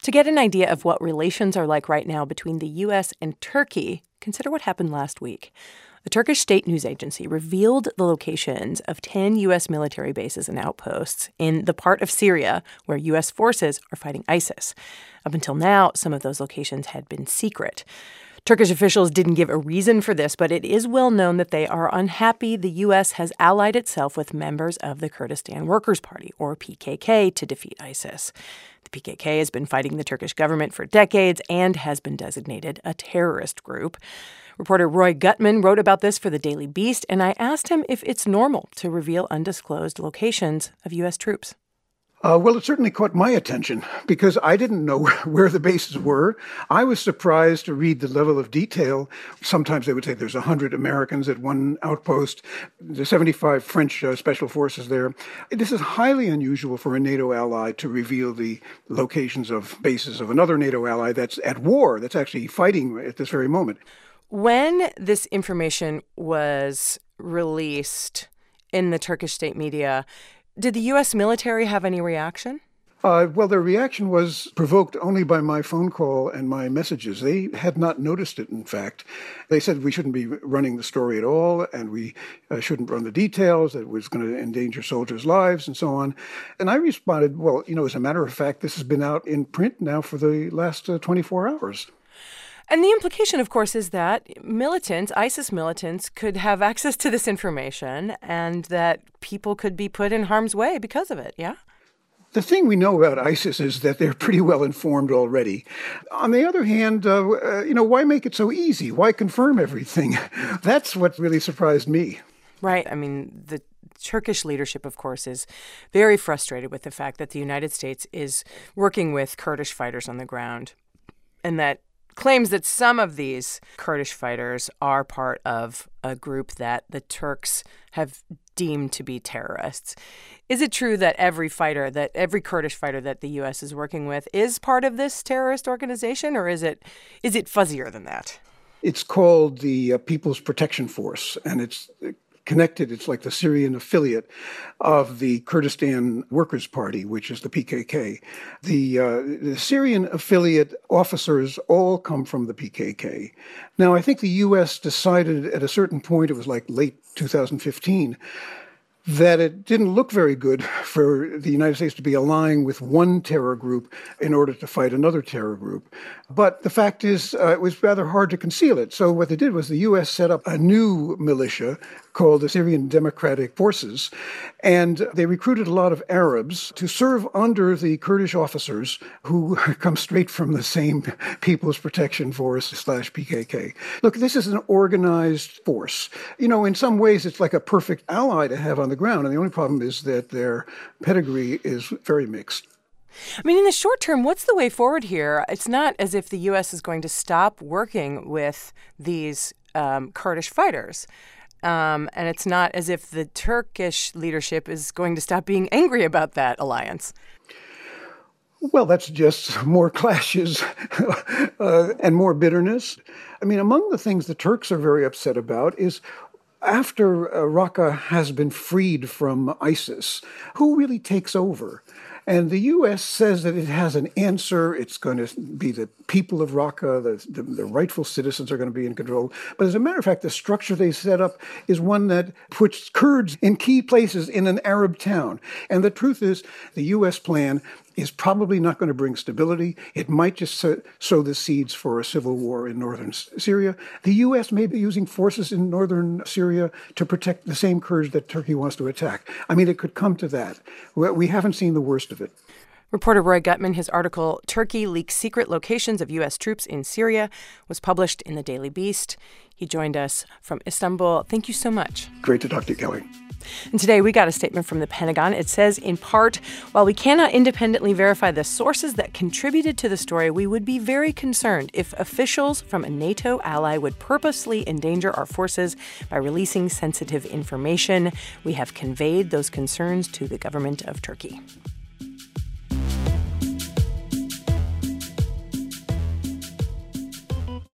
To get an idea of what relations are like right now between the U.S. and Turkey, consider what happened last week. The Turkish state news agency revealed the locations of 10 U.S. military bases and outposts in the part of Syria where U.S. forces are fighting ISIS. Up until now, some of those locations had been secret. Turkish officials didn't give a reason for this, but it is well known that they are unhappy the U.S. has allied itself with members of the Kurdistan Workers' Party, or PKK, to defeat ISIS. The PKK has been fighting the Turkish government for decades and has been designated a terrorist group. Reporter Roy Gutman wrote about this for the Daily Beast, and I asked him if it's normal to reveal undisclosed locations of U.S. troops. Well, it certainly caught my attention because I didn't know where the bases were. I was surprised to read the level of detail. Sometimes they would say there's 100 Americans at one outpost. There's 75 French special forces there. This is highly unusual for a NATO ally to reveal the locations of bases of another NATO ally that's at war, that's actually fighting at this very moment. When this information was released in the Turkish state media, did the U.S. military have any reaction? Well, their reaction was provoked only by my phone call and my messages. They had not noticed it, in fact. They said we shouldn't be running the story at all, and we shouldn't run the details, that it was going to endanger soldiers' lives, and so on. And I responded, well, as a matter of fact, this has been out in print now for the last 24 hours. And the implication, of course, is that ISIS militants, could have access to this information and that people could be put in harm's way because of it, yeah? The thing we know about ISIS is that they're pretty well informed already. On the other hand, why make it so easy? Why confirm everything? That's what really surprised me. Right. I mean, the Turkish leadership, of course, is very frustrated with the fact that the United States is working with Kurdish fighters on the ground and that claims that some of these Kurdish fighters are part of a group that the Turks have deemed to be terrorists. Is it true that every Kurdish fighter that the U.S. is working with is part of this terrorist organization, or is it fuzzier than that? It's called the People's Protection Force, and it's connected. It's like the Syrian affiliate of the Kurdistan Workers' Party, which is the PKK. The Syrian affiliate officers all come from the PKK. Now, I think the U.S. decided at a certain point, it was like late 2015, that it didn't look very good for the United States to be allying with one terror group in order to fight another terror group. But the fact is, it was rather hard to conceal it. So what they did was the U.S. set up a new militia called the Syrian Democratic Forces, and they recruited a lot of Arabs to serve under the Kurdish officers who come straight from the same People's Protection Force / PKK. Look, this is an organized force. In some ways, it's like a perfect ally to have on the ground, and the only problem is that their pedigree is very mixed. I mean, in the short term, what's the way forward here? It's not as if the U.S. is going to stop working with these Kurdish fighters. And it's not as if the Turkish leadership is going to stop being angry about that alliance. Well, that's just more clashes and more bitterness. I mean, among the things the Turks are very upset about is after Raqqa has been freed from ISIS, who really takes over? And the U.S. says that it has an answer. It's going to be the people of Raqqa, the rightful citizens are going to be in control. But as a matter of fact, the structure they set up is one that puts Kurds in key places in an Arab town. And the truth is, the U.S. plan is probably not going to bring stability. It might just sow the seeds for a civil war in northern Syria. The U.S. may be using forces in northern Syria to protect the same Kurds that Turkey wants to attack. I mean, it could come to that. We haven't seen the worst of it. Reporter Roy Gutman, his article, Turkey Leaks Secret Locations of U.S. Troops in Syria, was published in the Daily Beast. He joined us from Istanbul. Thank you so much. Great to talk to you, Kelly. And today we got a statement from the Pentagon. It says, in part, while we cannot independently verify the sources that contributed to the story, we would be very concerned if officials from a NATO ally would purposely endanger our forces by releasing sensitive information. We have conveyed those concerns to the government of Turkey.